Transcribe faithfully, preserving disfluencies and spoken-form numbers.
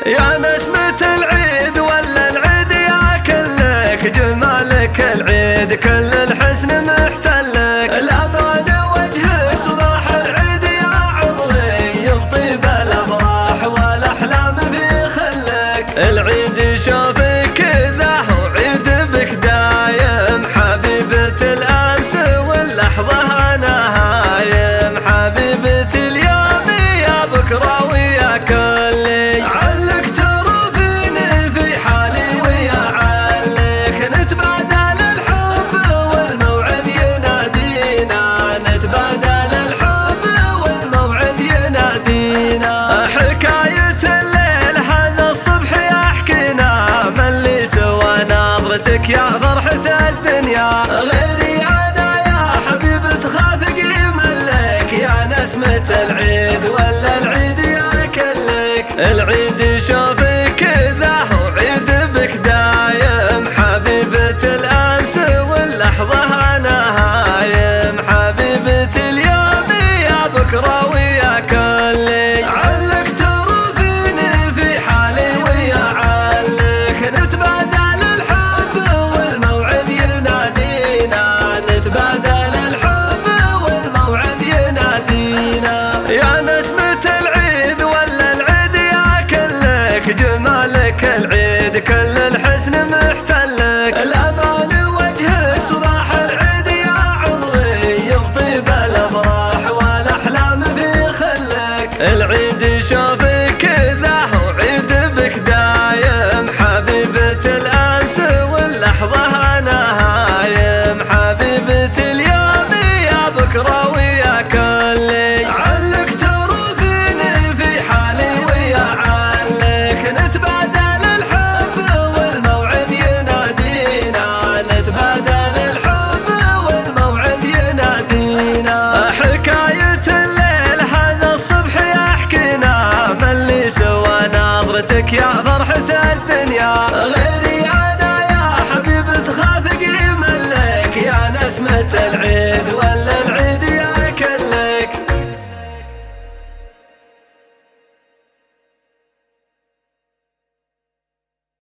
يا نسمة العيد ولا العيد يا كلك، جمالك العيد كل الحسن محتلك، الأمان وجهك صباح العيد يا عمري، يبطيب الأفراح والأحلام في خلك، العيد شوفك كذا وعيد بك دايم، حبيبة الأمس واللحظة أنا هايم، حبيبة اليوم يا بكرة ويا كلي، علك ترفيني في حالي ويا علك، نتبادل الحب والموعد ينادينا، نتبادل الحب والموعد ينادينا، حكاية الليل هذا الصبح يحكينا، من لي سوى نظرتك يا فرحة الدنيا، غيري أنا يا حبيبة خافقي ملك، يا نسمة العيد